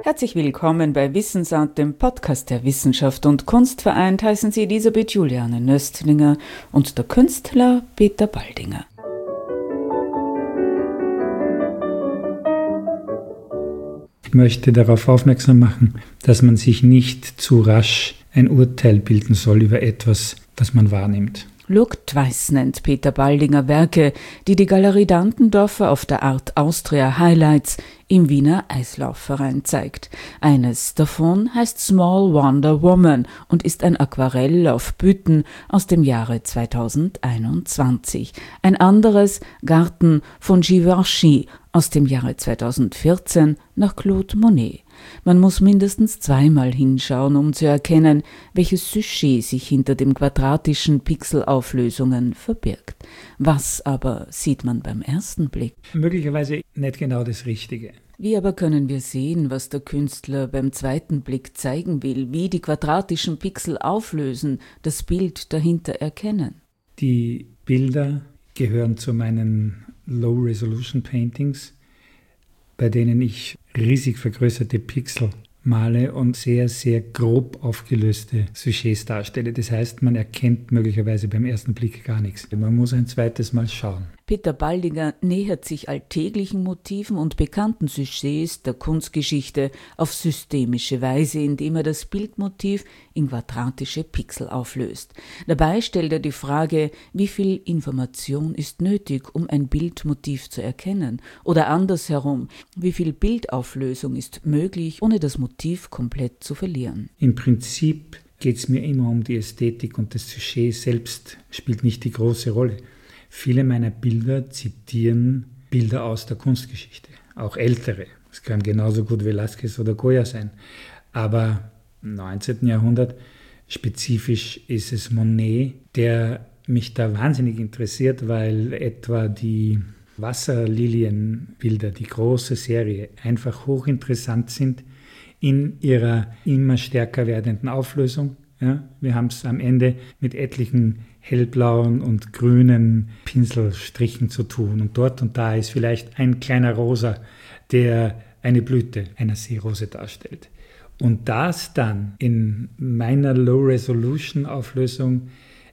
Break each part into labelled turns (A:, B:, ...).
A: Herzlich willkommen bei Wissensart, dem Podcast der Wissenschaft und Kunst. Vereint heißen Sie Elisabeth Juliane Nöstlinger und der Künstler Peter Baldinger.
B: Ich möchte darauf aufmerksam machen, dass man sich nicht zu rasch ein Urteil bilden soll über etwas, was man wahrnimmt.
A: Look Twice nennt Peter Baldinger Werke, die die Galerie Dantendorfer auf der Art Austria Highlights im Wiener Eislaufverein zeigt. Eines davon heißt Small Wonder Woman und ist ein Aquarell auf Büten aus dem Jahre 2021. Ein anderes Garten von Givenchy aus dem Jahre 2014 nach Claude Monet. Man muss mindestens zweimal hinschauen, um zu erkennen, welches Sujet sich hinter den quadratischen Pixelauflösungen verbirgt. Was aber sieht man beim ersten Blick?
B: Möglicherweise nicht genau das Richtige.
A: Wie aber können wir sehen, was der Künstler beim zweiten Blick zeigen will, wie die quadratischen Pixel auflösen, das Bild dahinter erkennen?
B: Die Bilder gehören zu meinen Low-Resolution-Paintings, bei denen ich riesig vergrößerte Pixel male und sehr, sehr grob aufgelöste Sujets darstelle. Das heißt, man erkennt möglicherweise beim ersten Blick gar nichts. Man muss ein zweites Mal schauen.
A: Peter Baldinger nähert sich alltäglichen Motiven und bekannten Sujets der Kunstgeschichte auf systemische Weise, indem er das Bildmotiv in quadratische Pixel auflöst. Dabei stellt er die Frage, wie viel Information ist nötig, um ein Bildmotiv zu erkennen? Oder andersherum, wie viel Bildauflösung ist möglich, ohne das Motiv komplett zu verlieren?
B: Im Prinzip geht es mir immer um die Ästhetik und das Sujet selbst spielt nicht die große Rolle. Viele meiner Bilder zitieren Bilder aus der Kunstgeschichte, auch ältere. Es kann genauso gut Velázquez oder Goya sein. Aber im 19. Jahrhundert spezifisch ist es Monet, der mich da wahnsinnig interessiert, weil etwa die Wasserlilienbilder, die große Serie, einfach hochinteressant sind in ihrer immer stärker werdenden Auflösung. Ja, wir haben es am Ende mit etlichen hellblauen und grünen Pinselstrichen zu tun. Und dort und da ist vielleicht ein kleiner Rosa, der eine Blüte einer Seerose darstellt. Und das dann in meiner Low-Resolution-Auflösung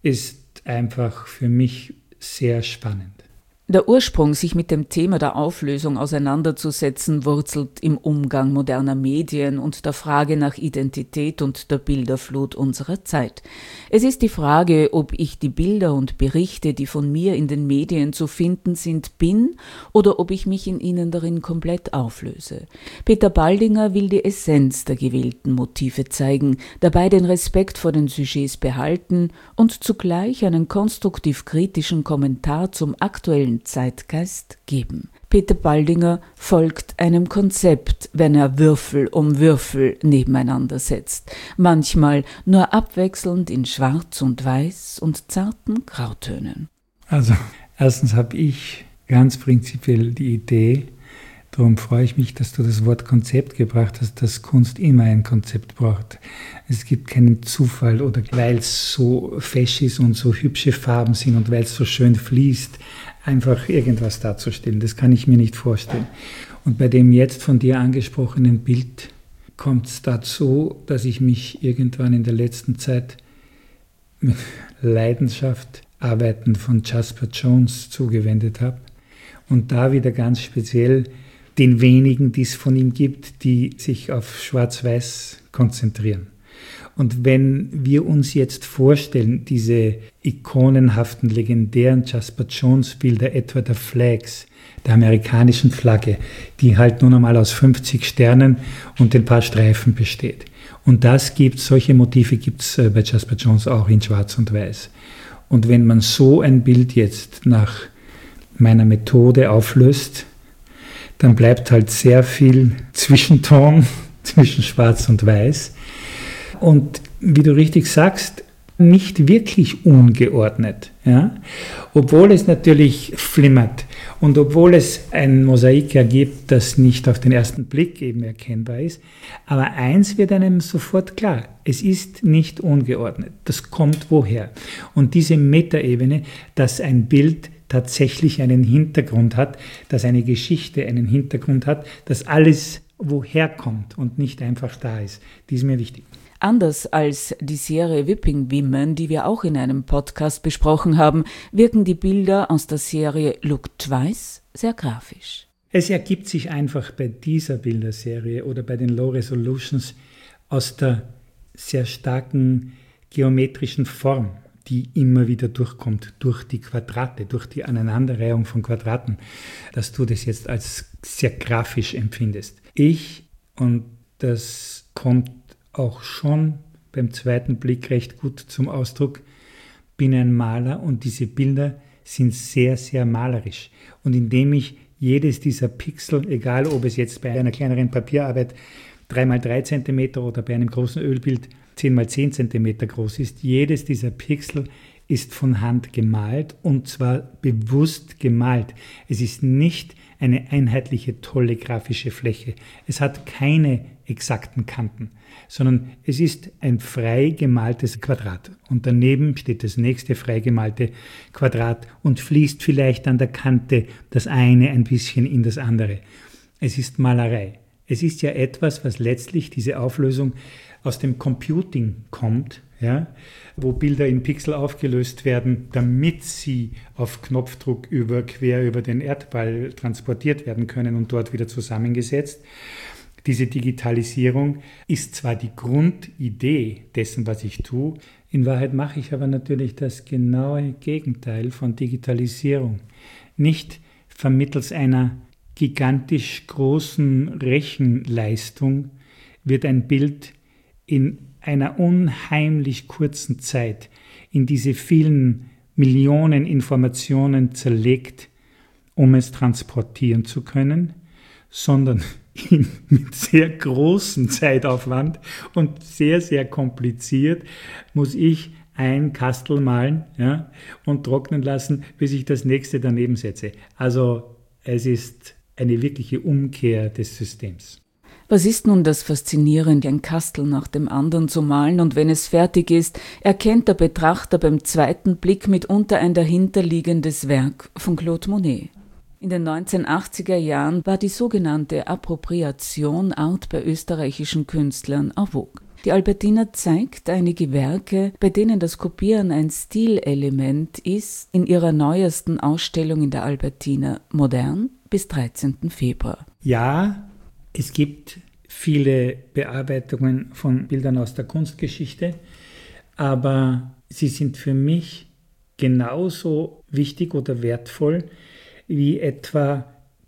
B: ist einfach für mich sehr spannend.
A: Der Ursprung, sich mit dem Thema der Auflösung auseinanderzusetzen, wurzelt im Umgang moderner Medien und der Frage nach Identität und der Bilderflut unserer Zeit. Es ist die Frage, ob ich die Bilder und Berichte, die von mir in den Medien zu finden sind, bin oder ob ich mich in ihnen darin komplett auflöse. Peter Baldinger will die Essenz der gewählten Motive zeigen, dabei den Respekt vor den Sujets behalten und zugleich einen konstruktiv-kritischen Kommentar zum aktuellen Zeitgeist geben. Peter Baldinger folgt einem Konzept, wenn er Würfel um Würfel nebeneinander setzt, manchmal nur abwechselnd in Schwarz und Weiß und zarten Grautönen.
B: Also, erstens habe ich ganz prinzipiell die Idee, darum freue ich mich, dass du das Wort Konzept gebracht hast, dass Kunst immer ein Konzept braucht. Es gibt keinen Zufall oder weil es so fesch ist und so hübsche Farben sind und weil es so schön fließt, einfach irgendwas darzustellen. Das kann ich mir nicht vorstellen. Und bei dem jetzt von dir angesprochenen Bild kommt es dazu, dass ich mich irgendwann in der letzten Zeit mit Leidenschaft Arbeiten von Jasper Johns zugewendet habe und da wieder ganz speziell den wenigen, die es von ihm gibt, die sich auf Schwarz-Weiß konzentrieren. Und wenn wir uns jetzt vorstellen, diese ikonenhaften, legendären Jasper Johns Bilder, etwa der Flags, der amerikanischen Flagge, die halt nun einmal aus 50 Sternen und ein paar Streifen besteht. Und solche Motive gibt es bei Jasper Johns auch in Schwarz und Weiß. Und wenn man so ein Bild jetzt nach meiner Methode auflöst, dann bleibt halt sehr viel Zwischenton zwischen Schwarz und Weiß. Und wie du richtig sagst, nicht wirklich ungeordnet. Ja? Obwohl es natürlich flimmert und obwohl es ein Mosaik ergibt, das nicht auf den ersten Blick eben erkennbar ist. Aber eins wird einem sofort klar, es ist nicht ungeordnet. Das kommt woher? Und diese Metaebene, dass ein Bild tatsächlich einen Hintergrund hat, dass eine Geschichte einen Hintergrund hat, dass alles woher kommt und nicht einfach da ist. Die ist mir wichtig.
A: Anders als die Serie Whipping Women, die wir auch in einem Podcast besprochen haben, wirken die Bilder aus der Serie Look Twice sehr grafisch.
B: Es ergibt sich einfach bei dieser Bilderserie oder bei den Low Resolutions aus der sehr starken geometrischen Form, die immer wieder durchkommt, durch die Quadrate, durch die Aneinanderreihung von Quadraten, dass du das jetzt als sehr grafisch empfindest. Und das kommt auch schon beim zweiten Blick recht gut zum Ausdruck, bin ein Maler und diese Bilder sind sehr, sehr malerisch. Und indem ich jedes dieser Pixel, egal ob es jetzt bei einer kleineren Papierarbeit 3x3 cm oder bei einem großen Ölbild 10x10 cm groß ist, jedes dieser Pixel ist von Hand gemalt und zwar bewusst gemalt. Es ist nicht eine einheitliche, tolle grafische Fläche. Es hat keine exakten Kanten, sondern es ist ein frei gemaltes Quadrat. Und daneben steht das nächste frei gemalte Quadrat und fließt vielleicht an der Kante das eine ein bisschen in das andere. Es ist Malerei. Es ist ja etwas, was letztlich diese Auflösung aus dem Computing kommt, ja, wo Bilder in Pixel aufgelöst werden, damit sie auf Knopfdruck quer über den Erdball transportiert werden können und dort wieder zusammengesetzt. Diese Digitalisierung ist zwar die Grundidee dessen, was ich tue, in Wahrheit mache ich aber natürlich das genaue Gegenteil von Digitalisierung. Nicht vermittels einer gigantisch großen Rechenleistung wird ein Bild in einer unheimlich kurzen Zeit in diese vielen Millionen Informationen zerlegt, um es transportieren zu können, sondern mit sehr großem Zeitaufwand und sehr, sehr kompliziert muss ich ein Kastel malen, ja, und trocknen lassen, bis ich das nächste daneben setze. Also es ist eine wirkliche Umkehr des Systems.
A: Was ist nun das Faszinierende, ein Kastel nach dem anderen zu malen, und wenn es fertig ist, erkennt der Betrachter beim zweiten Blick mitunter ein dahinterliegendes Werk von Claude Monet. In den 1980er Jahren war die sogenannte Appropriation Art bei österreichischen Künstlern en vogue. Die Albertina zeigt einige Werke, bei denen das Kopieren ein Stilelement ist, in ihrer neuesten Ausstellung in der Albertina Modern bis 13. Februar.
B: Ja, es gibt viele Bearbeitungen von Bildern aus der Kunstgeschichte, aber sie sind für mich genauso wichtig oder wertvoll wie etwa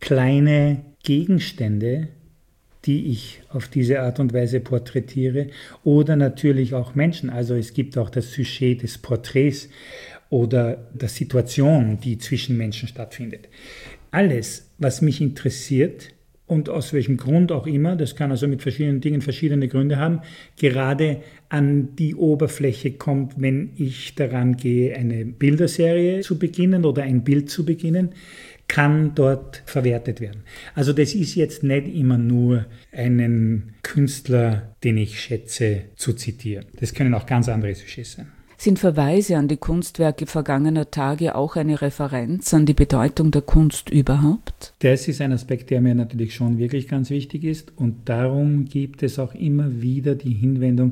B: kleine Gegenstände, die ich auf diese Art und Weise porträtiere, oder natürlich auch Menschen. Also es gibt auch das Sujet des Porträts oder der Situation, die zwischen Menschen stattfindet. Alles, was mich interessiert, und aus welchem Grund auch immer, das kann also mit verschiedenen Dingen verschiedene Gründe haben, gerade an die Oberfläche kommt, wenn ich daran gehe, eine Bilderserie zu beginnen oder ein Bild zu beginnen, kann dort verwertet werden. Also das ist jetzt nicht immer nur einen Künstler, den ich schätze, zu zitieren. Das können auch ganz andere Sujets sein.
A: Sind Verweise an die Kunstwerke vergangener Tage auch eine Referenz an die Bedeutung der Kunst überhaupt?
B: Das ist ein Aspekt, der mir natürlich schon wirklich ganz wichtig ist, und darum gibt es auch immer wieder die Hinwendung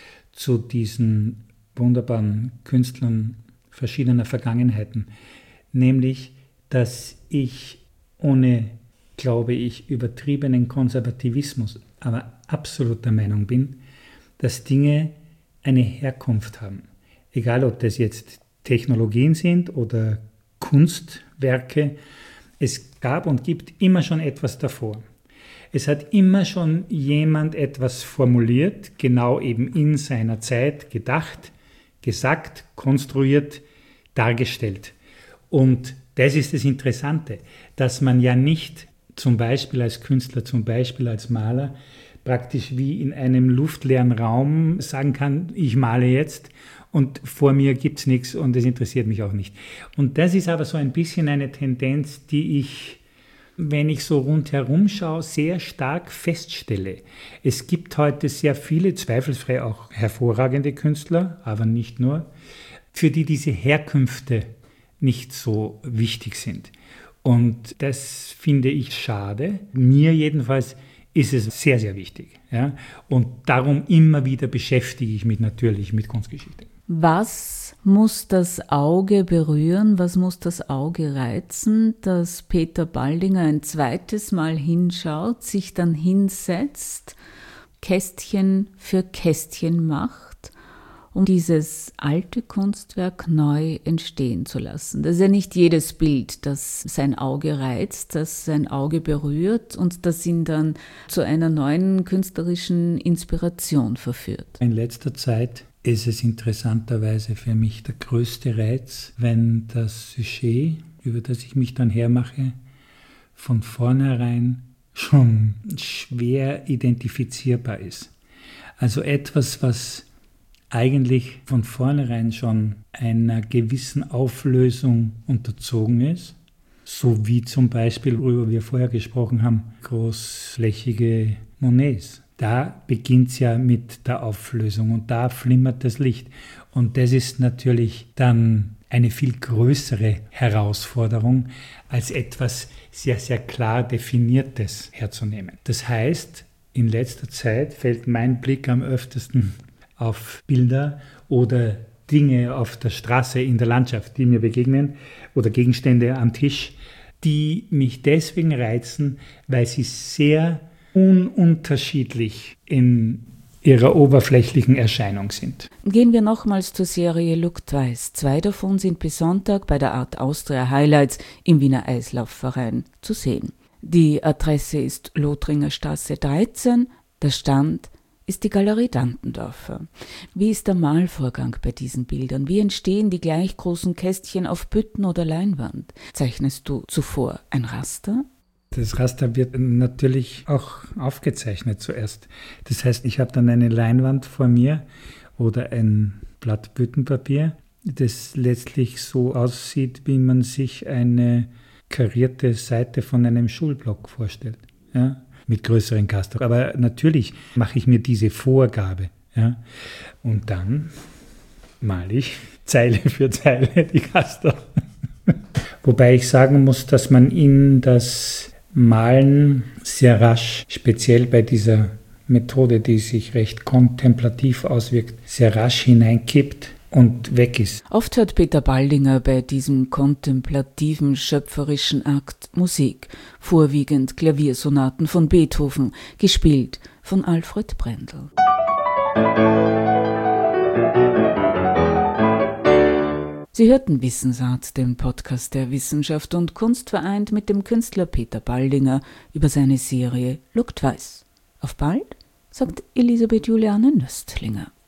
B: zu diesen wunderbaren Künstlern verschiedener Vergangenheiten, nämlich, dass ich ohne, glaube ich, übertriebenen Konservativismus, aber absolut der Meinung bin, dass Dinge eine Herkunft haben. Egal, ob das jetzt Technologien sind oder Kunstwerke, es gab und gibt immer schon etwas davor. Es hat immer schon jemand etwas formuliert, genau eben in seiner Zeit gedacht, gesagt, konstruiert, dargestellt. Und das ist das Interessante, dass man ja nicht zum Beispiel als Künstler, zum Beispiel als Maler, praktisch wie in einem luftleeren Raum sagen kann, ich male jetzt und vor mir gibt es nichts und es interessiert mich auch nicht. Und das ist aber so ein bisschen eine Tendenz, die ich, wenn ich so rundherum schaue, sehr stark feststelle. Es gibt heute sehr viele, zweifelsfrei auch hervorragende Künstler, aber nicht nur, für die diese Herkünfte nicht so wichtig sind. Und das finde ich schade. Mir jedenfalls ist es sehr, sehr wichtig. Ja? Und darum immer wieder beschäftige ich mich natürlich mit Kunstgeschichte.
A: Was muss das Auge berühren, was muss das Auge reizen, dass Peter Baldinger ein zweites Mal hinschaut, sich dann hinsetzt, Kästchen für Kästchen macht, um dieses alte Kunstwerk neu entstehen zu lassen? Das ist ja nicht jedes Bild, das sein Auge reizt, das sein Auge berührt und das ihn dann zu einer neuen künstlerischen Inspiration verführt.
B: In letzter Zeit ist es interessanterweise für mich der größte Reiz, wenn das Sujet, über das ich mich dann hermache, von vornherein schon schwer identifizierbar ist. Also etwas, was eigentlich von vornherein schon einer gewissen Auflösung unterzogen ist, so wie zum Beispiel, worüber wir vorher gesprochen haben, großflächige Monets. Da beginnt es ja mit der Auflösung und da flimmert das Licht. Und das ist natürlich dann eine viel größere Herausforderung, als etwas sehr, sehr klar Definiertes herzunehmen. Das heißt, in letzter Zeit fällt mein Blick am öftesten auf Bilder oder Dinge auf der Straße, in der Landschaft, die mir begegnen, oder Gegenstände am Tisch, die mich deswegen reizen, weil sie sehr ununterschiedlich in ihrer oberflächlichen Erscheinung sind.
A: Gehen wir nochmals zur Serie Look Twice. 2 davon sind bis Sonntag bei der Art Austria Highlights im Wiener Eislaufverein zu sehen. Die Adresse ist Lothringer Straße 13, der Stand ist die Galerie Dantendorfer. Wie ist der Malvorgang bei diesen Bildern? Wie entstehen die gleich großen Kästchen auf Bütten oder Leinwand? Zeichnest du zuvor ein Raster?
B: Das Raster wird natürlich auch aufgezeichnet zuerst. Das heißt, ich habe dann eine Leinwand vor mir oder ein Blatt Büttenpapier, das letztlich so aussieht, wie man sich eine karierte Seite von einem Schulblock vorstellt, ja, mit größeren Kasten. Aber natürlich mache ich mir diese Vorgabe, ja, und dann male ich Zeile für Zeile die Kasten. Wobei ich sagen muss, dass man in das Malen sehr rasch, speziell bei dieser Methode, die sich recht kontemplativ auswirkt, sehr rasch hineinkippt und weg ist.
A: Oft hört Peter Baldinger bei diesem kontemplativen, schöpferischen Akt Musik, vorwiegend Klaviersonaten von Beethoven, gespielt von Alfred Brendel. Sie hörten Wissensart, den Podcast der Wissenschaft und Kunst, vereint mit dem Künstler Peter Baldinger über seine Serie Look Twice. Auf bald, sagt Elisabeth Juliane Nöstlinger.